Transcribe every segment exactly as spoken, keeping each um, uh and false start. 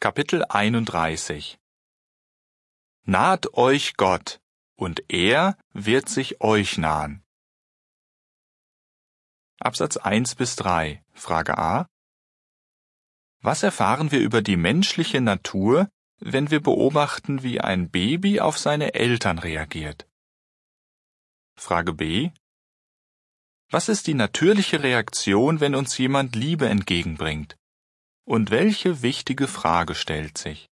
Kapitel einunddreißig. Naht euch Gott, und er wird sich euch nahen. Absatz eins bis drei, Frage A. Was erfahren wir über die menschliche Natur, wenn wir beobachten, wie ein Baby auf seine Eltern reagiert? Frage B. Was ist die natürliche Reaktion, wenn uns jemand Liebe entgegenbringt? Und welche wichtige Frage stellt sich?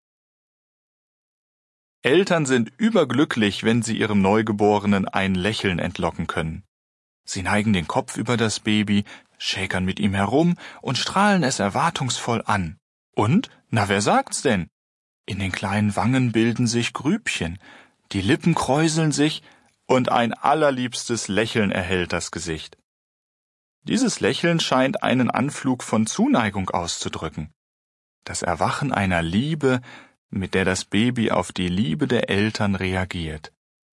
Eltern sind überglücklich, wenn sie ihrem Neugeborenen ein Lächeln entlocken können. Sie neigen den Kopf über das Baby, schäkern mit ihm herum und strahlen es erwartungsvoll an. Und, na wer sagt's denn? In den kleinen Wangen bilden sich Grübchen, die Lippen kräuseln sich und ein allerliebstes Lächeln erhellt das Gesicht. Dieses Lächeln scheint einen Anflug von Zuneigung auszudrücken. Das Erwachen einer Liebe, mit der das Baby auf die Liebe der Eltern reagiert.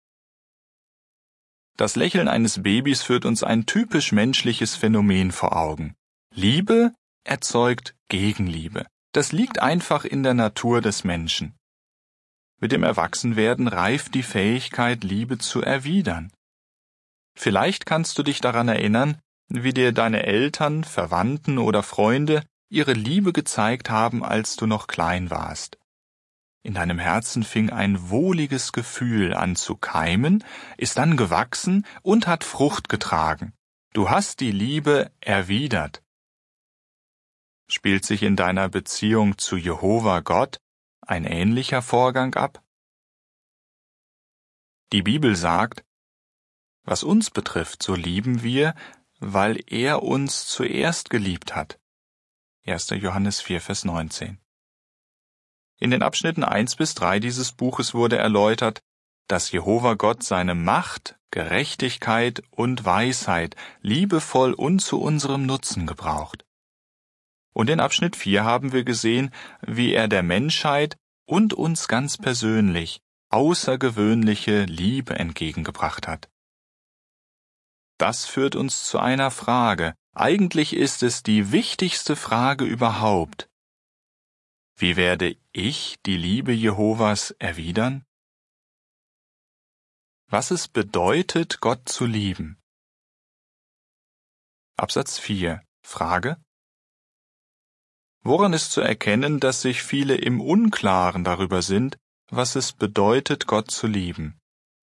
Das Lächeln eines Babys führt uns ein typisch menschliches Phänomen vor Augen. Liebe erzeugt Gegenliebe. Das liegt einfach in der Natur des Menschen. Mit dem Erwachsenwerden reift die Fähigkeit, Liebe zu erwidern. Vielleicht kannst du dich daran erinnern, wie dir deine Eltern, Verwandten oder Freunde ihre Liebe gezeigt haben, als du noch klein warst. In deinem Herzen fing ein wohliges Gefühl an zu keimen, ist dann gewachsen und hat Frucht getragen. Du hast die Liebe erwidert. Spielt sich in deiner Beziehung zu Jehova Gott ein ähnlicher Vorgang ab? Die Bibel sagt, was uns betrifft, so lieben wir, weil er uns zuerst geliebt hat. erster Johannes vier, Vers neunzehn. In den Abschnitten eins bis drei dieses Buches wurde erläutert, dass Jehova Gott seine Macht, Gerechtigkeit und Weisheit liebevoll und zu unserem Nutzen gebraucht. Und in Abschnitt vier haben wir gesehen, wie er der Menschheit und uns ganz persönlich außergewöhnliche Liebe entgegengebracht hat. Das führt uns zu einer Frage. Eigentlich ist es die wichtigste Frage überhaupt. Wie werde ich die Liebe Jehovas erwidern? Was es bedeutet, Gott zu lieben. Absatz vier. Frage. Woran ist zu erkennen, dass sich viele im Unklaren darüber sind, was es bedeutet, Gott zu lieben?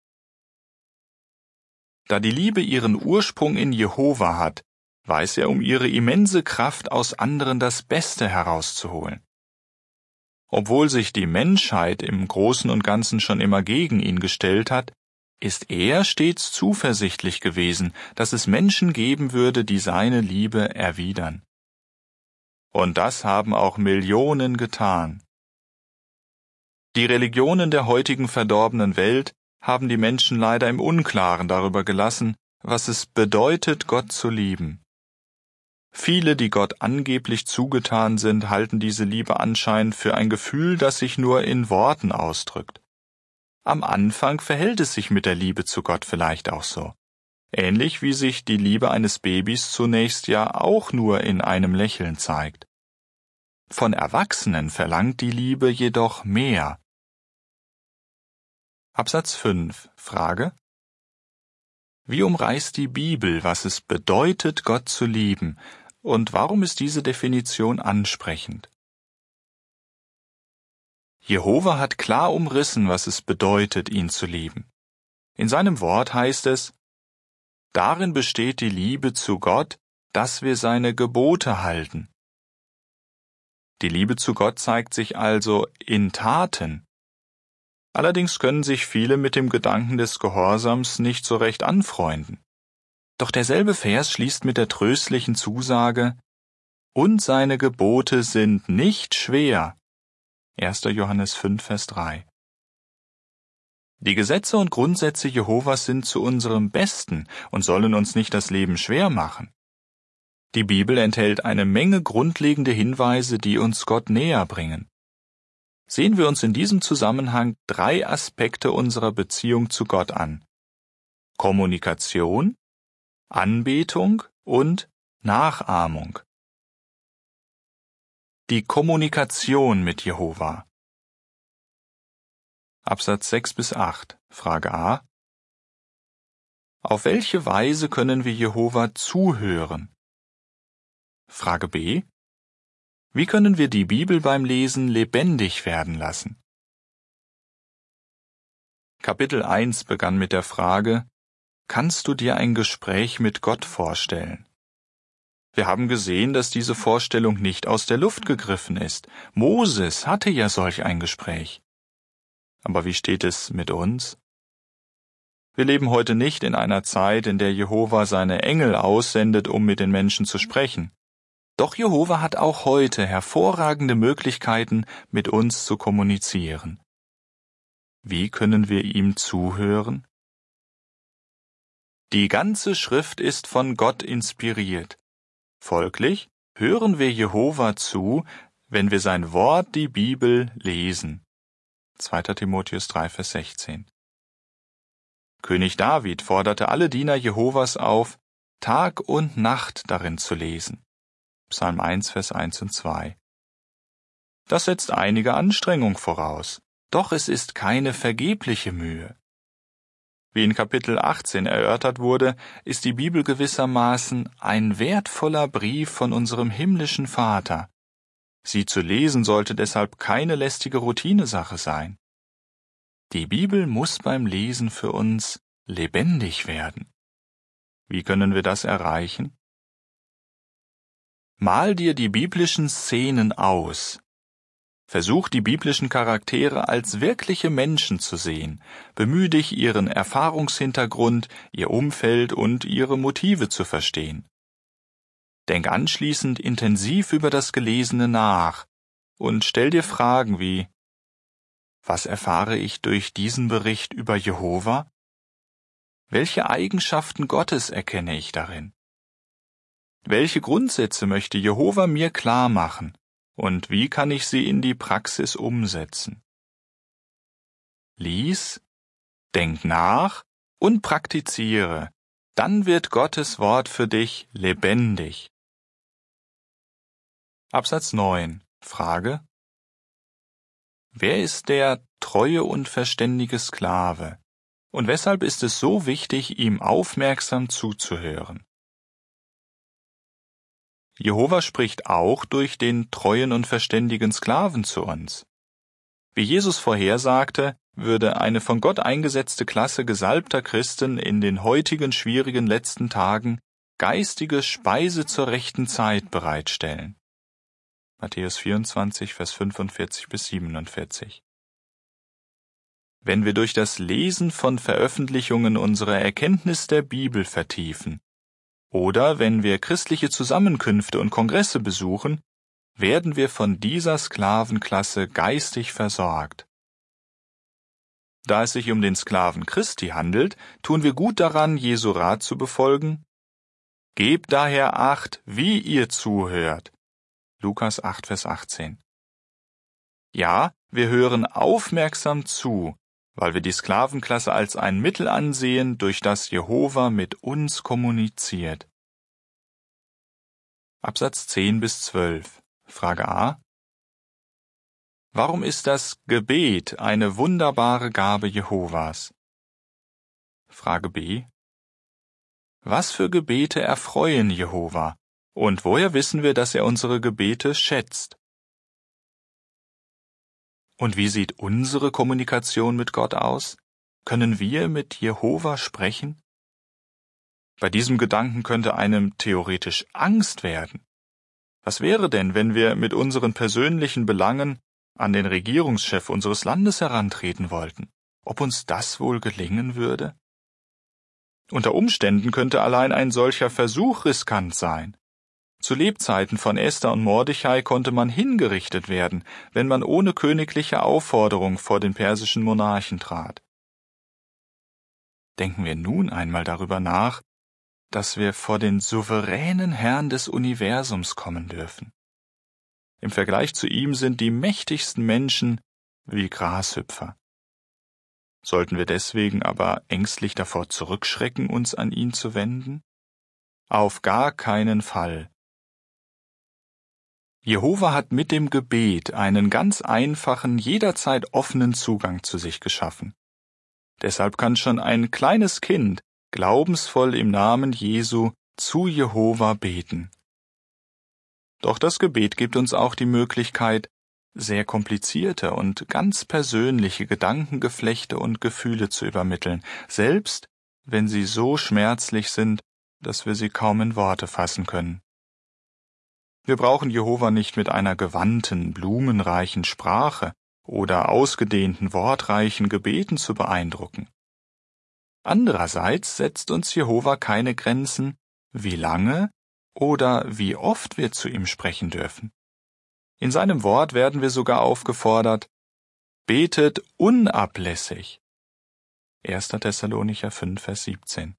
Da die Liebe ihren Ursprung in Jehova hat, weiß er um ihre immense Kraft, aus anderen das Beste herauszuholen. Obwohl sich die Menschheit im Großen und Ganzen schon immer gegen ihn gestellt hat, ist er stets zuversichtlich gewesen, dass es Menschen geben würde, die seine Liebe erwidern. Und das haben auch Millionen getan. Die Religionen der heutigen verdorbenen Welt haben die Menschen leider im Unklaren darüber gelassen, was es bedeutet, Gott zu lieben. Viele, die Gott angeblich zugetan sind, halten diese Liebe anscheinend für ein Gefühl, das sich nur in Worten ausdrückt. Am Anfang verhält es sich mit der Liebe zu Gott vielleicht auch so. Ähnlich wie sich die Liebe eines Babys zunächst ja auch nur in einem Lächeln zeigt. Von Erwachsenen verlangt die Liebe jedoch mehr. Absatz fünf. Frage. Wie umreißt die Bibel, was es bedeutet, Gott zu lieben, und warum ist diese Definition ansprechend? Jehova hat klar umrissen, was es bedeutet, ihn zu lieben. In seinem Wort heißt es, darin besteht die Liebe zu Gott, dass wir seine Gebote halten. Die Liebe zu Gott zeigt sich also in Taten. Allerdings können sich viele mit dem Gedanken des Gehorsams nicht so recht anfreunden. Doch derselbe Vers schließt mit der tröstlichen Zusage, und seine Gebote sind nicht schwer. erster Johannes fünf, Vers drei. Die Gesetze und Grundsätze Jehovas sind zu unserem Besten und sollen uns nicht das Leben schwer machen. Die Bibel enthält eine Menge grundlegende Hinweise, die uns Gott näher bringen. Sehen wir uns in diesem Zusammenhang drei Aspekte unserer Beziehung zu Gott an: Kommunikation, Anbetung und Nachahmung. Die Kommunikation mit Jehova. Absatz sechs bis acht. Frage A. Auf welche Weise können wir Jehova zuhören? Frage B. Wie können wir die Bibel beim Lesen lebendig werden lassen? Kapitel eins begann mit der Frage: Kannst du dir ein Gespräch mit Gott vorstellen? Wir haben gesehen, dass diese Vorstellung nicht aus der Luft gegriffen ist. Moses hatte ja solch ein Gespräch. Aber wie steht es mit uns? Wir leben heute nicht in einer Zeit, in der Jehova seine Engel aussendet, um mit den Menschen zu sprechen. Doch Jehova hat auch heute hervorragende Möglichkeiten, mit uns zu kommunizieren. Wie können wir ihm zuhören? Die ganze Schrift ist von Gott inspiriert. Folglich hören wir Jehova zu, wenn wir sein Wort, die Bibel, lesen. zweiter Timotheus drei, Vers sechzehn. König David forderte alle Diener Jehovas auf, Tag und Nacht darin zu lesen. Psalm eins, Vers eins und zwei. Das setzt einige Anstrengung voraus, doch es ist keine vergebliche Mühe. Wie in Kapitel achtzehn erörtert wurde, ist die Bibel gewissermaßen ein wertvoller Brief von unserem himmlischen Vater. Sie zu lesen sollte deshalb keine lästige Routinesache sein. Die Bibel muss beim Lesen für uns lebendig werden. Wie können wir das erreichen? Mal dir die biblischen Szenen aus. Versuch, die biblischen Charaktere als wirkliche Menschen zu sehen. Bemühe dich, ihren Erfahrungshintergrund, ihr Umfeld und ihre Motive zu verstehen. Denk anschließend intensiv über das Gelesene nach und stell dir Fragen wie: Was erfahre ich durch diesen Bericht über Jehova? Welche Eigenschaften Gottes erkenne ich darin? Welche Grundsätze möchte Jehova mir klar machen? Und wie kann ich sie in die Praxis umsetzen? Lies, denk nach und praktiziere, dann wird Gottes Wort für dich lebendig. Absatz neun. Frage: Wer ist der treue und verständige Sklave? Und weshalb ist es so wichtig, ihm aufmerksam zuzuhören? Jehova spricht auch durch den treuen und verständigen Sklaven zu uns. Wie Jesus vorhersagte, würde eine von Gott eingesetzte Klasse gesalbter Christen in den heutigen schwierigen letzten Tagen geistige Speise zur rechten Zeit bereitstellen. Matthäus vierundzwanzig, Vers fünfundvierzig bis siebenundvierzig. Wenn wir durch das Lesen von Veröffentlichungen unsere Erkenntnis der Bibel vertiefen, oder wenn wir christliche Zusammenkünfte und Kongresse besuchen, werden wir von dieser Sklavenklasse geistig versorgt. Da es sich um den Sklaven Christi handelt, tun wir gut daran, Jesu Rat zu befolgen. Gebt daher Acht, wie ihr zuhört. Lukas acht, Vers achtzehn. Ja, wir hören aufmerksam zu, weil wir die Sklavenklasse als ein Mittel ansehen, durch das Jehova mit uns kommuniziert. Absatz zehn bis zwölf. Frage A. Warum ist das Gebet eine wunderbare Gabe Jehovas? Frage B. Was für Gebete erfreuen Jehova? Und woher wissen wir, dass er unsere Gebete schätzt? Und wie sieht unsere Kommunikation mit Gott aus? Können wir mit Jehova sprechen? Bei diesem Gedanken könnte einem theoretisch Angst werden. Was wäre denn, wenn wir mit unseren persönlichen Belangen an den Regierungschef unseres Landes herantreten wollten? Ob uns das wohl gelingen würde? Unter Umständen könnte allein ein solcher Versuch riskant sein. Zu Lebzeiten von Esther und Mordechai konnte man hingerichtet werden, wenn man ohne königliche Aufforderung vor den persischen Monarchen trat. Denken wir nun einmal darüber nach, dass wir vor den souveränen Herrn des Universums kommen dürfen. Im Vergleich zu ihm sind die mächtigsten Menschen wie Grashüpfer. Sollten wir deswegen aber ängstlich davor zurückschrecken, uns an ihn zu wenden? Auf gar keinen Fall. Jehova hat mit dem Gebet einen ganz einfachen, jederzeit offenen Zugang zu sich geschaffen. Deshalb kann schon ein kleines Kind glaubensvoll im Namen Jesu zu Jehova beten. Doch das Gebet gibt uns auch die Möglichkeit, sehr komplizierte und ganz persönliche Gedankengeflechte und Gefühle zu übermitteln, selbst wenn sie so schmerzlich sind, dass wir sie kaum in Worte fassen können. Wir brauchen Jehova nicht mit einer gewandten, blumenreichen Sprache oder ausgedehnten, wortreichen Gebeten zu beeindrucken. Andererseits setzt uns Jehova keine Grenzen, wie lange oder wie oft wir zu ihm sprechen dürfen. In seinem Wort werden wir sogar aufgefordert, betet unablässig. erster Thessalonicher fünf, Vers siebzehn.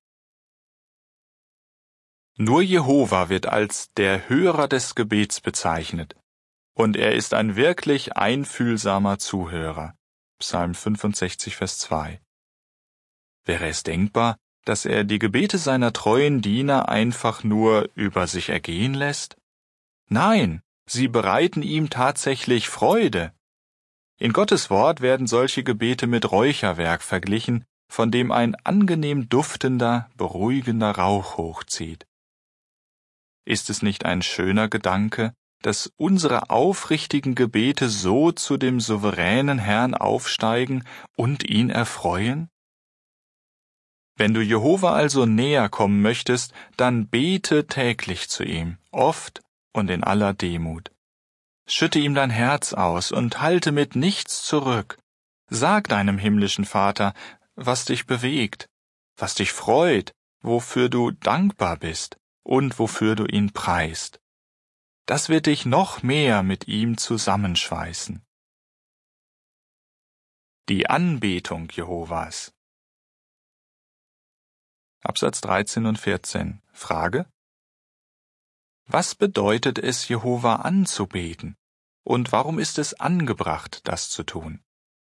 Nur Jehova wird als der Hörer des Gebets bezeichnet, und er ist ein wirklich einfühlsamer Zuhörer. Psalm fünfundsechzig, Vers zwei. Wäre es denkbar, dass er die Gebete seiner treuen Diener einfach nur über sich ergehen lässt? Nein, sie bereiten ihm tatsächlich Freude. In Gottes Wort werden solche Gebete mit Räucherwerk verglichen, von dem ein angenehm duftender, beruhigender Rauch hochzieht. Ist es nicht ein schöner Gedanke, dass unsere aufrichtigen Gebete so zu dem souveränen Herrn aufsteigen und ihn erfreuen? Wenn du Jehova also näher kommen möchtest, dann bete täglich zu ihm, oft und in aller Demut. Schütte ihm dein Herz aus und halte mit nichts zurück. Sag deinem himmlischen Vater, was dich bewegt, was dich freut, wofür du dankbar bist und wofür du ihn preist. Das wird dich noch mehr mit ihm zusammenschweißen. Die Anbetung Jehovas. Absatz dreizehn und vierzehn. Frage: Was bedeutet es, Jehova anzubeten? Und warum ist es angebracht, das zu tun?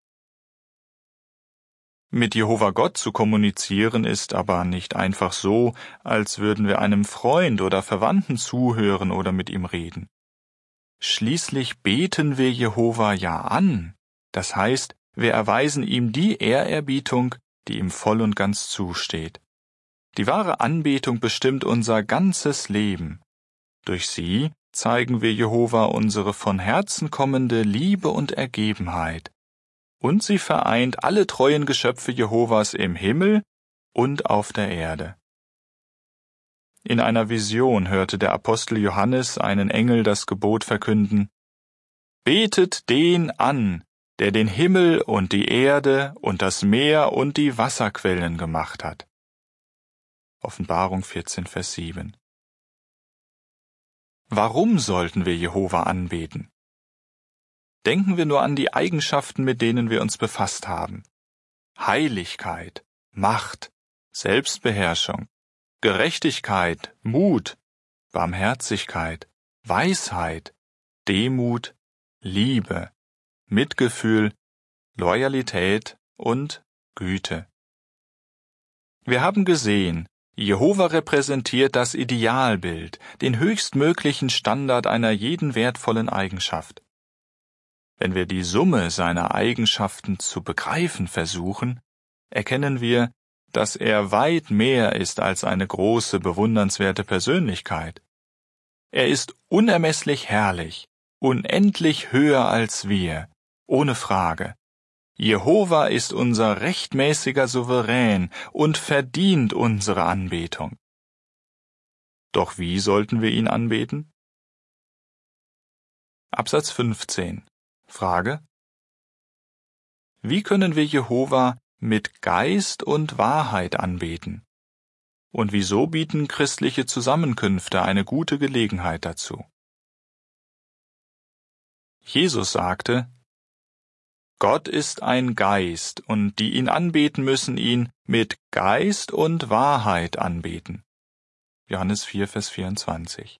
Mit Jehova Gott zu kommunizieren ist aber nicht einfach so, als würden wir einem Freund oder Verwandten zuhören oder mit ihm reden. Schließlich beten wir Jehova ja an, das heißt, wir erweisen ihm die Ehrerbietung, die ihm voll und ganz zusteht. Die wahre Anbetung bestimmt unser ganzes Leben. Durch sie zeigen wir Jehova unsere von Herzen kommende Liebe und Ergebenheit. Und sie vereint alle treuen Geschöpfe Jehovas im Himmel und auf der Erde. In einer Vision hörte der Apostel Johannes einen Engel das Gebot verkünden: Betet den an, der den Himmel und die Erde und das Meer und die Wasserquellen gemacht hat. Offenbarung vierzehn, Vers sieben. Warum sollten wir Jehova anbeten? Denken wir nur an die Eigenschaften, mit denen wir uns befasst haben. Heiligkeit, Macht, Selbstbeherrschung, Gerechtigkeit, Mut, Barmherzigkeit, Weisheit, Demut, Liebe, Mitgefühl, Loyalität und Güte. Wir haben gesehen, Jehova repräsentiert das Idealbild, den höchstmöglichen Standard einer jeden wertvollen Eigenschaft. Wenn wir die Summe seiner Eigenschaften zu begreifen versuchen, erkennen wir, dass er weit mehr ist als eine große, bewundernswerte Persönlichkeit. Er ist unermesslich herrlich, unendlich höher als wir, ohne Frage. Jehova ist unser rechtmäßiger Souverän und verdient unsere Anbetung. Doch wie sollten wir ihn anbeten? Absatz fünfzehn. Frage: Wie können wir Jehova mit Geist und Wahrheit anbeten? Und wieso bieten christliche Zusammenkünfte eine gute Gelegenheit dazu? Jesus sagte: Gott ist ein Geist, und die ihn anbeten, müssen ihn mit Geist und Wahrheit anbeten. Johannes vier, Vers vierundzwanzig.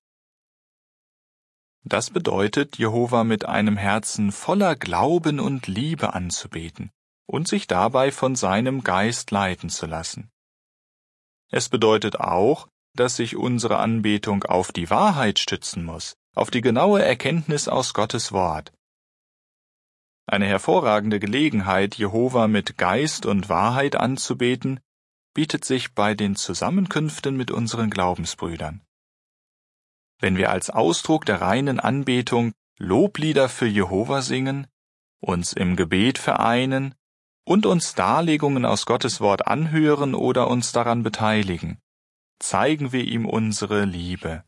Das bedeutet, Jehova mit einem Herzen voller Glauben und Liebe anzubeten und sich dabei von seinem Geist leiten zu lassen. Es bedeutet auch, dass sich unsere Anbetung auf die Wahrheit stützen muss, auf die genaue Erkenntnis aus Gottes Wort. Eine hervorragende Gelegenheit, Jehova mit Geist und Wahrheit anzubeten, bietet sich bei den Zusammenkünften mit unseren Glaubensbrüdern. Wenn wir als Ausdruck der reinen Anbetung Loblieder für Jehova singen, uns im Gebet vereinen und uns Darlegungen aus Gottes Wort anhören oder uns daran beteiligen, zeigen wir ihm unsere Liebe.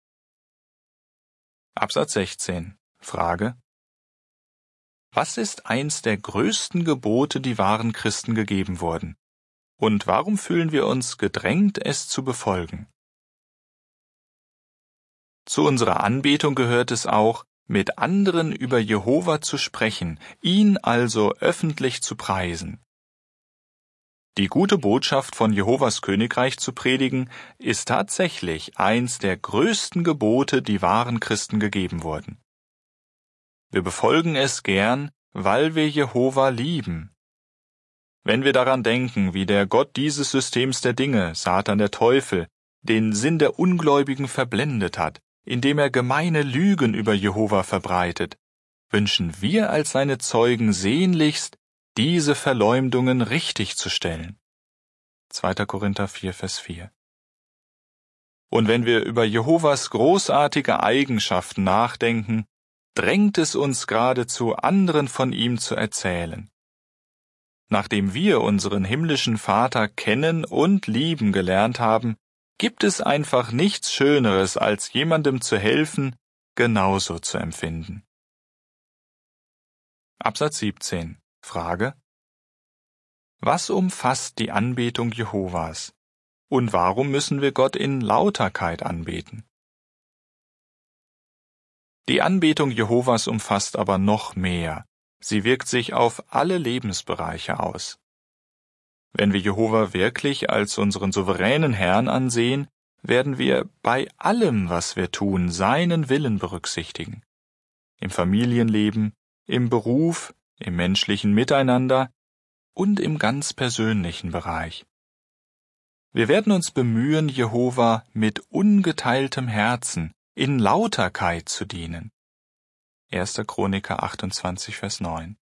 Absatz sechzehn. Frage: Was ist eins der größten Gebote, die wahren Christen gegeben wurden? Und warum fühlen wir uns gedrängt, es zu befolgen? Zu unserer Anbetung gehört es auch, mit anderen über Jehova zu sprechen, ihn also öffentlich zu preisen. Die gute Botschaft von Jehovas Königreich zu predigen, ist tatsächlich eins der größten Gebote, die wahren Christen gegeben wurden. Wir befolgen es gern, weil wir Jehova lieben. Wenn wir daran denken, wie der Gott dieses Systems der Dinge, Satan der Teufel, den Sinn der Ungläubigen verblendet hat, indem er gemeine Lügen über Jehova verbreitet, wünschen wir als seine Zeugen sehnlichst, diese Verleumdungen richtig zu stellen. zweiter Korinther vier, Vers vier. Und wenn wir über Jehovas großartige Eigenschaften nachdenken, drängt es uns geradezu, anderen von ihm zu erzählen. Nachdem wir unseren himmlischen Vater kennen und lieben gelernt haben, gibt es einfach nichts Schöneres, als jemandem zu helfen, genauso zu empfinden. Absatz siebzehn. Frage: Was umfasst die Anbetung Jehovas? Und warum müssen wir Gott in Lauterkeit anbeten? Die Anbetung Jehovas umfasst aber noch mehr. Sie wirkt sich auf alle Lebensbereiche aus. Wenn wir Jehova wirklich als unseren souveränen Herrn ansehen, werden wir bei allem, was wir tun, seinen Willen berücksichtigen. Im Familienleben, im Beruf, im menschlichen Miteinander und im ganz persönlichen Bereich. Wir werden uns bemühen, Jehova mit ungeteiltem Herzen in Lauterkeit zu dienen. erster Chroniker achtundzwanzig, Vers neun.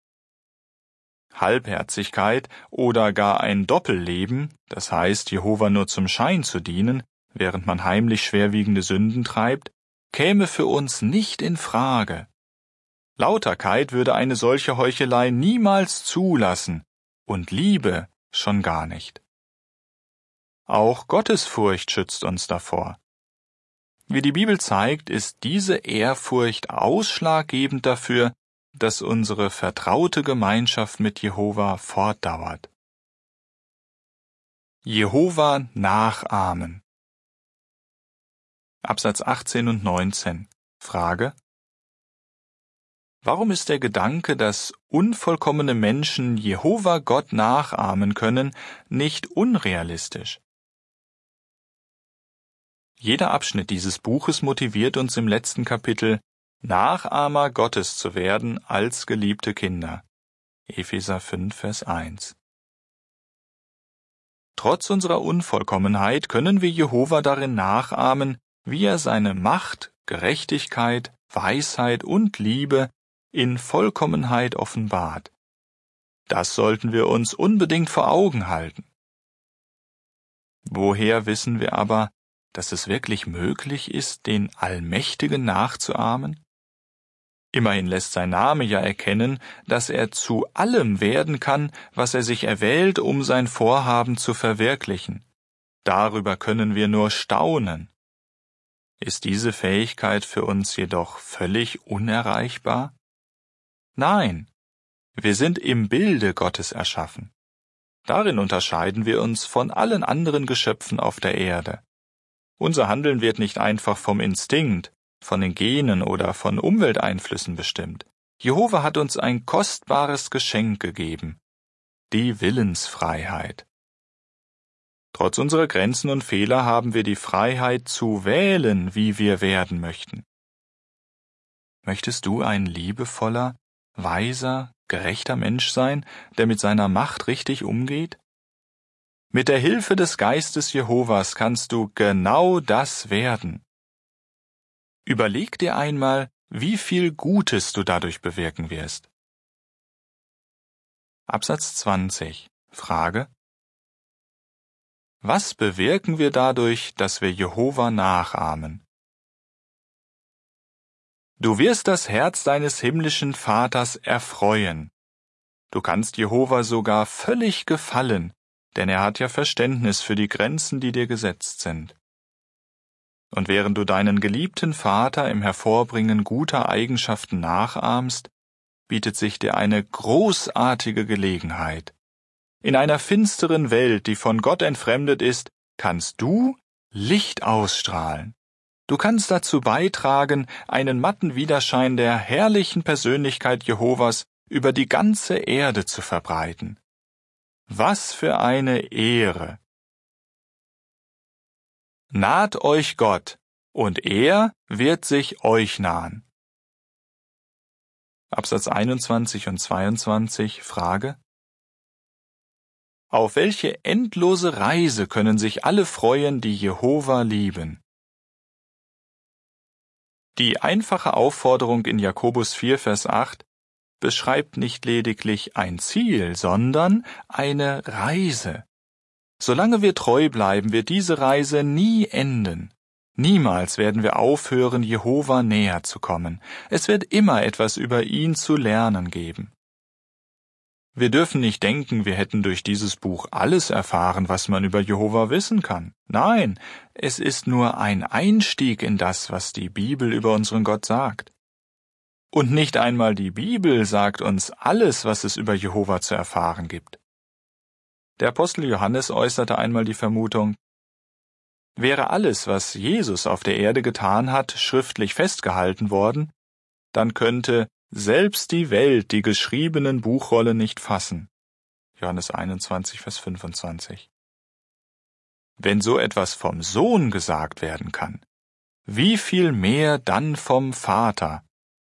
Halbherzigkeit oder gar ein Doppelleben, das heißt, Jehova nur zum Schein zu dienen, während man heimlich schwerwiegende Sünden treibt, käme für uns nicht in Frage. Lauterkeit würde eine solche Heuchelei niemals zulassen und Liebe schon gar nicht. Auch Gottesfurcht schützt uns davor. Wie die Bibel zeigt, ist diese Ehrfurcht ausschlaggebend dafür, dass unsere vertraute Gemeinschaft mit Jehova fortdauert. Jehova nachahmen. Absatz achtzehn und neunzehn. Frage: Warum ist der Gedanke, dass unvollkommene Menschen Jehova Gott nachahmen können, nicht unrealistisch? Jeder Abschnitt dieses Buches motiviert uns im letzten Kapitel, Nachahmer Gottes zu werden als geliebte Kinder. Epheser fünf, Vers eins. Trotz unserer Unvollkommenheit können wir Jehova darin nachahmen, wie er seine Macht, Gerechtigkeit, Weisheit und Liebe in Vollkommenheit offenbart. Das sollten wir uns unbedingt vor Augen halten. Woher wissen wir aber, dass es wirklich möglich ist, den Allmächtigen nachzuahmen? Immerhin lässt sein Name ja erkennen, dass er zu allem werden kann, was er sich erwählt, um sein Vorhaben zu verwirklichen. Darüber können wir nur staunen. Ist diese Fähigkeit für uns jedoch völlig unerreichbar? Nein, wir sind im Bilde Gottes erschaffen. Darin unterscheiden wir uns von allen anderen Geschöpfen auf der Erde. Unser Handeln wird nicht einfach vom Instinkt, von den Genen oder von Umwelteinflüssen bestimmt. Jehova hat uns ein kostbares Geschenk gegeben, die Willensfreiheit. Trotz unserer Grenzen und Fehler haben wir die Freiheit zu wählen, wie wir werden möchten. Möchtest du ein liebevoller, weiser, gerechter Mensch sein, der mit seiner Macht richtig umgeht? Mit der Hilfe des Geistes Jehovas kannst du genau das werden. Überleg dir einmal, wie viel Gutes du dadurch bewirken wirst. Absatz zwanzig. Frage: Was bewirken wir dadurch, dass wir Jehova nachahmen? Du wirst das Herz deines himmlischen Vaters erfreuen. Du kannst Jehova sogar völlig gefallen, denn er hat ja Verständnis für die Grenzen, die dir gesetzt sind. Und während du deinen geliebten Vater im Hervorbringen guter Eigenschaften nachahmst, bietet sich dir eine großartige Gelegenheit. In einer finsteren Welt, die von Gott entfremdet ist, kannst du Licht ausstrahlen. Du kannst dazu beitragen, einen matten Widerschein der herrlichen Persönlichkeit Jehovas über die ganze Erde zu verbreiten. Was für eine Ehre! Naht euch Gott, und er wird sich euch nahen. Absatz einundzwanzig und zweiundzwanzig. Frage: Auf welche endlose Reise können sich alle freuen, die Jehova lieben? Die einfache Aufforderung in Jakobus vier, Vers acht beschreibt nicht lediglich ein Ziel, sondern eine Reise. Solange wir treu bleiben, wird diese Reise nie enden. Niemals werden wir aufhören, Jehova näher zu kommen. Es wird immer etwas über ihn zu lernen geben. Wir dürfen nicht denken, wir hätten durch dieses Buch alles erfahren, was man über Jehova wissen kann. Nein, es ist nur ein Einstieg in das, was die Bibel über unseren Gott sagt. Und nicht einmal die Bibel sagt uns alles, was es über Jehova zu erfahren gibt. Der Apostel Johannes äußerte einmal die Vermutung: Wäre alles, was Jesus auf der Erde getan hat, schriftlich festgehalten worden, dann könnte selbst die Welt die geschriebenen Buchrollen nicht fassen. Johannes einundzwanzig, Vers fünfundzwanzig. Wenn so etwas vom Sohn gesagt werden kann, wie viel mehr dann vom Vater?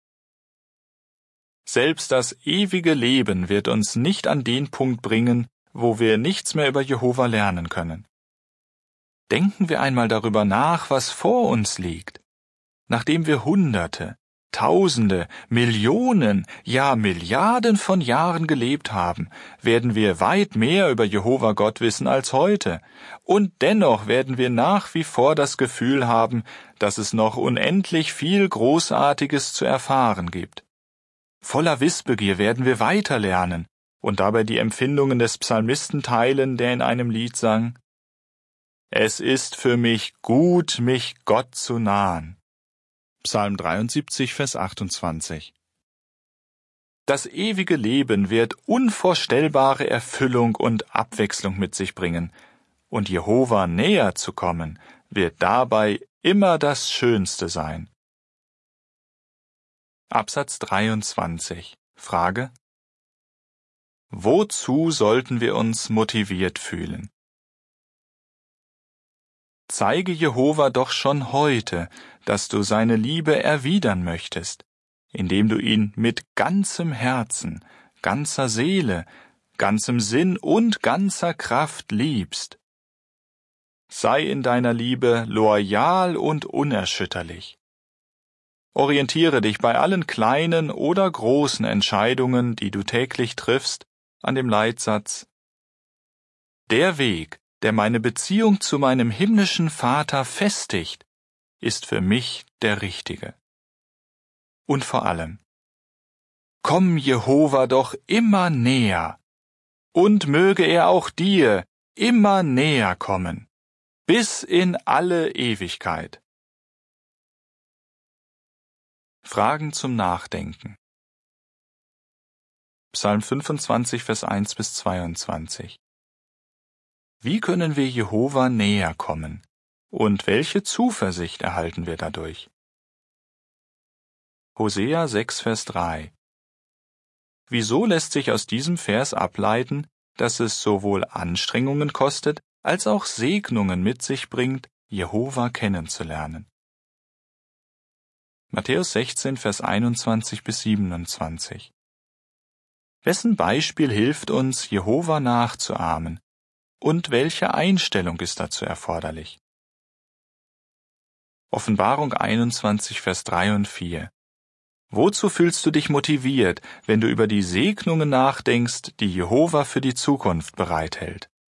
Selbst das ewige Leben wird uns nicht an den Punkt bringen, wo wir nichts mehr über Jehova lernen können. Denken wir einmal darüber nach, was vor uns liegt. Nachdem wir Hunderte, Tausende, Millionen, ja Milliarden von Jahren gelebt haben, werden wir weit mehr über Jehova Gott wissen als heute. Und dennoch werden wir nach wie vor das Gefühl haben, dass es noch unendlich viel Großartiges zu erfahren gibt. Voller Wissbegier werden wir weiter lernen und dabei die Empfindungen des Psalmisten teilen, der in einem Lied sang: Es ist für mich gut, mich Gott zu nahen. Psalm dreiundsiebzig, Vers achtundzwanzig. Das ewige Leben wird unvorstellbare Erfüllung und Abwechslung mit sich bringen, und Jehova näher zu kommen, wird dabei immer das Schönste sein. Absatz dreiundzwanzig. Frage: Wozu sollten wir uns motiviert fühlen? Zeige Jehova doch schon heute, dass du seine Liebe erwidern möchtest, indem du ihn mit ganzem Herzen, ganzer Seele, ganzem Sinn und ganzer Kraft liebst. Sei in deiner Liebe loyal und unerschütterlich. Orientiere dich bei allen kleinen oder großen Entscheidungen, die du täglich triffst, an dem Leitsatz: Der Weg, der meine Beziehung zu meinem himmlischen Vater festigt, ist für mich der richtige. Und vor allem: Komm Jehova doch immer näher, und möge er auch dir immer näher kommen, bis in alle Ewigkeit. Fragen zum Nachdenken. Psalm fünfundzwanzig, Vers eins bis zweiundzwanzig. Wie können wir Jehova näher kommen? Und welche Zuversicht erhalten wir dadurch? Hosea sechs, Vers drei. Wieso lässt sich aus diesem Vers ableiten, dass es sowohl Anstrengungen kostet, als auch Segnungen mit sich bringt, Jehova kennenzulernen? Matthäus sechzehn, Vers einundzwanzig bis siebenundzwanzig. Wessen Beispiel hilft uns, Jehova nachzuahmen? Und welche Einstellung ist dazu erforderlich? Offenbarung einundzwanzig, Vers drei und vier. Wozu fühlst du dich motiviert, wenn du über die Segnungen nachdenkst, die Jehova für die Zukunft bereithält?